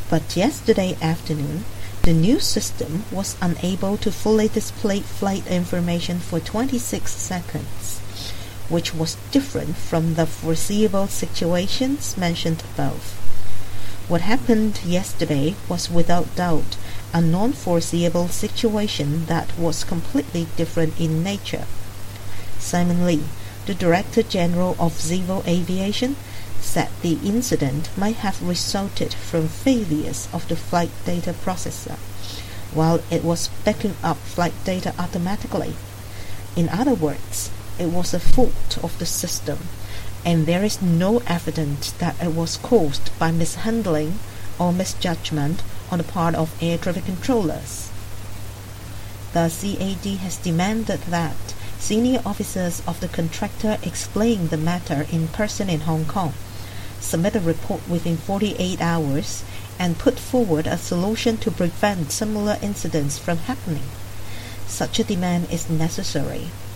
But yesterday afternoon, the new system was unable to fully display flight information for 26 seconds, which was different from the foreseeable situations mentioned above. What happened yesterday was without doubt a non-foreseeable situation that was completely different in nature. Simon Lee, the Director General of Civil Aviation, said the incident might have resulted from failures of the flight data processor, while it was backing up flight data automatically. In other words, it was a fault of the system, and there is no evidence that it was caused by mishandling or misjudgment on the part of air traffic controllers. The CAD has demanded that senior officers of the contractor explain the matter in person in Hong Kong, submit a report within 48 hours, and put forward a solution to prevent similar incidents from happening. Such a demand is necessary.